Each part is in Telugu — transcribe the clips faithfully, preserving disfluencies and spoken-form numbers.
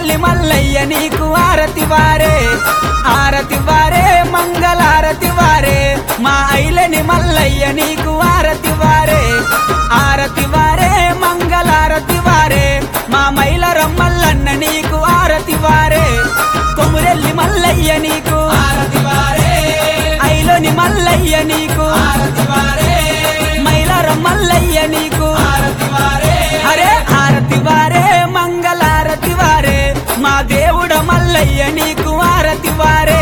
కొమురెల్లి మల్లయ్య నీకు ఆరతి వారే ఆరతి వారే మంగళారతి వారే మా ఐలని మల్లయ్య నీకు ఆరతి వారే ఆరతి వారే మంగళారతి వారే మా మైలర మల్లన్న నీకు ఆరతి వారే కొమురెల్లి మల్లయ్య నీకు ఆరతి వారే ఐలోని మల్లయ్య నీకు ఆరతి వారే మైలర మల్లయ్య నీకు ఆరతి వారే అరే ఆరతి వారే మంగళారతి వారే మా దేవుడ మల్లయ్య నీకు ఆరతి వారే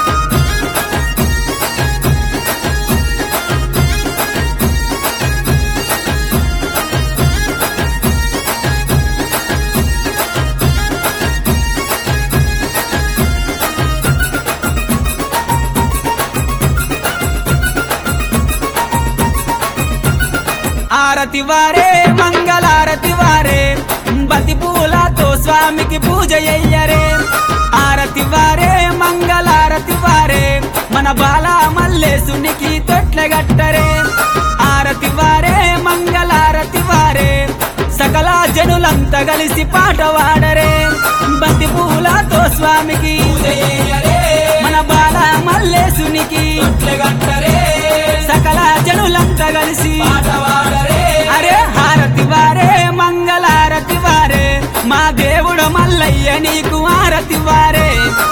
ఆరతి వారే మంగళారతి వారే బంతి పూలతో స్వామికి పూజ అయ్యరే ఆరతి వారే మంగళారతి వారే మన బాల మల్లేశునికి తొట్లగట్టరే ఆరతి వారే మంగళారతి వారే సకల జనులంతా కలిసి పాట వాడరే బంతి పూలతో స్వామికి పూజ చెయ్యరే మన బాల మల్లేశునికి తొట్లగట్టరే సకల జనులంతా కలిసి పాట వాడరే అరే హారతి వారే మంగళారతి వారే మా దేవుడ మల్లయ్య నీకు ఆరతి వారే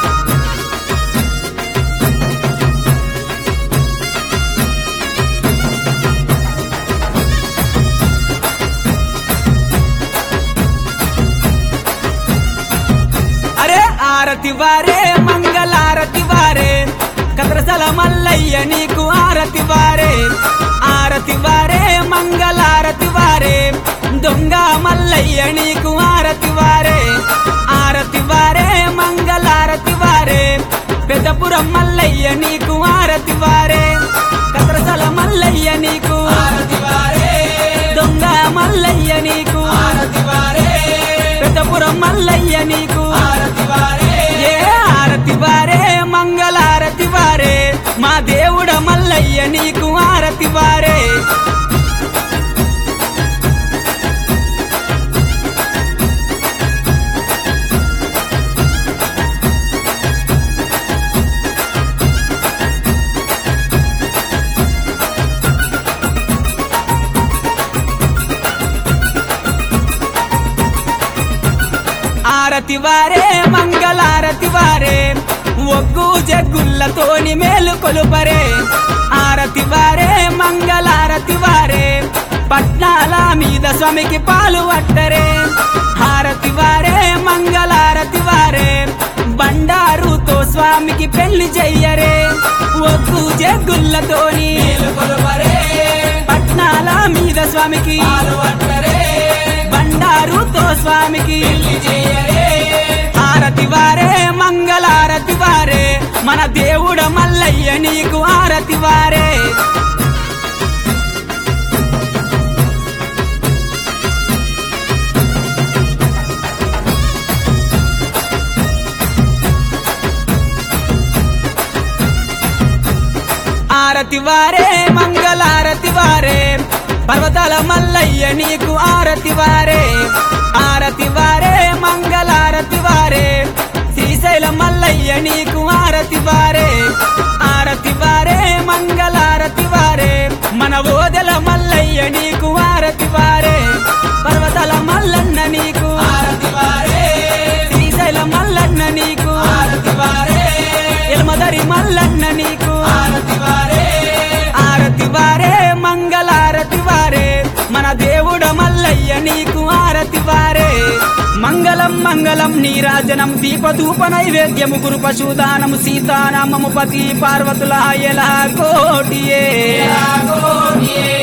అరే ఆరతి వారే మంగళారతి వారే కద్రసల మల్లయ్య నీకు ఆరతి వారే ఆరతి వారే మంగళారతి వారే దొంగ మల్లయ్య నీకు ఆరతి వారే ఆరతి వారే మంగళారతి వారే పెద్దపురం మల్లయ్య నీకు ఆరతి వారే కద్రసల మల్లయ్య నీకు ఆరతి వారే దొంగ మల్లయ్య నీకు ఆరతి వారే పెద్దపురం మల్లయ్య నీకు ఆరతి వారే ఏ ఆరతి వారే మంగళారతి వారే మా దేవుడ మల్లయ్య నీకు ఆరతి వారే ఆరతి వారే మంగళారతి వారే ఒగ్గు జగ్గుల్లతోని మేలు కొలుపరే ఆరతి వారే మంగళారతి వారే పట్నాల మీద స్వామికి పాలు పట్టరే హారతి వారే మంగళారతి వారే బండారుతో స్వామికి పెళ్లి చెయ్యరే ఒగ్గు జగ్గుల్లతోని కొలుపరే పట్నాల మీద స్వామికి పాలు పట్టరే బండారుతో స్వామికి పెళ్లి చెయ్యరే ఆరతి వారే మంగళారతి వారే మన దేవుడ మల్లయ్య నీకు ఆరతి వారే ఆరతి వారే మంగళారతి వారే పర్వతాల మల్లయ్య నీకు ఆరతి వారే ఆరతి వారే మంగళారతి వారే శ్రీశైల మల్లయ్య నీకు ఆరతి వారే ఆరతి వారే మంగళారతి వారే మన ఓదెల మల్లయ్య నీకు ఆరతి వారే పర్వతాల మల్లన్న నీకు ఆరతి వారే శ్రీశైల మల్లన్న నీకు ఆరతి వారే ఎల్మదరి మల్లన్న నీకు ఆరతి వారే ఆరతి వారే మంగళారతి వారే మన దేవుడ మల్లయ్య నీకు ఆరతి వారే మంగళం మంగళం నీరాజనం దీపధూప నైవేద్యము గురు పశుదానము సీతానామము పతి పార్వతుల ఎల కోటియే కోటియే